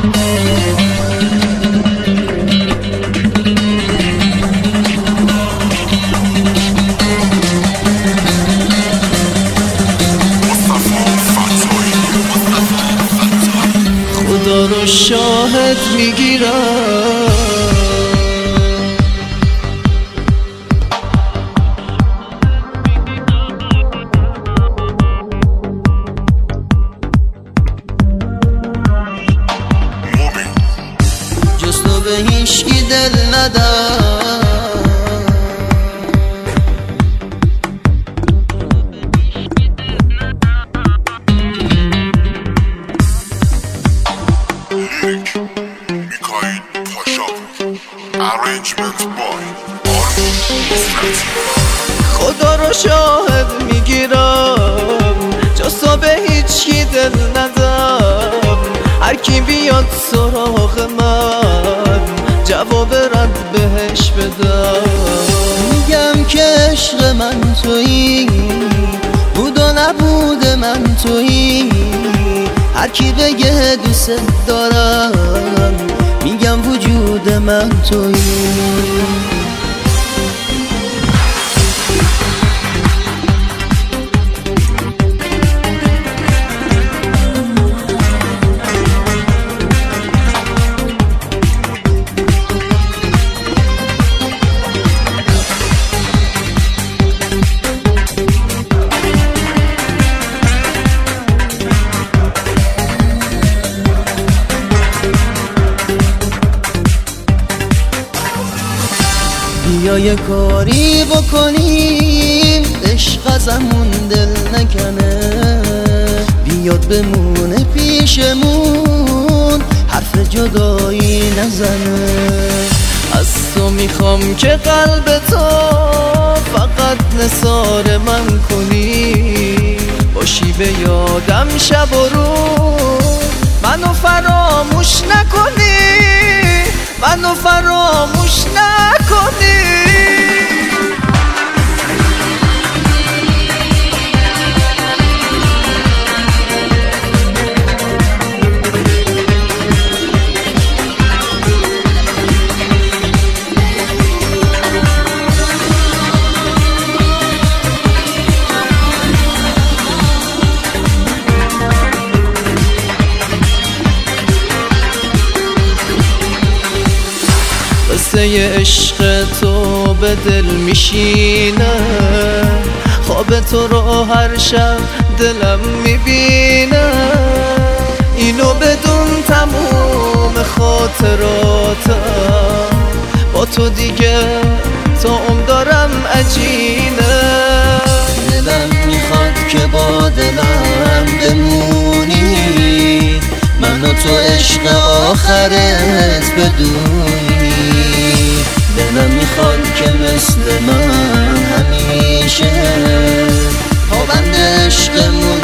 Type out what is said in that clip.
خدا رو شاهد میگیرم جز تو به هیچکی دل ندم خدا رو شاهد میگیرم جز تو به هیچکی دل ندم هر کی بیاد سراغ من جواب رد بهش بدم میگم که عشق من تویی بود و نبود من تویی هر کی بگه دوست دارم میگم وجود من تویی بیا یه کاری بکنیم عشق ازمون دل نکنه بیاد بمونه پیشمون حرف جدایی نزنه از تو میخوام که قلب تو فقط نثار من کنی باشی به یادم شب و روز منو فراموش نکنی منو فراموش نکنی قصه عشق تو به دل میشینه خواب تو رو هر شب دلم میبینه اینو بدون تموم خاطراتم با تو دیگه تا عمر دارم عجینه دلم میخواد که با دلم بمونی من و تو عشق آخرت بدونی دلم میخواد که مثل من همیشه پابند عشقمون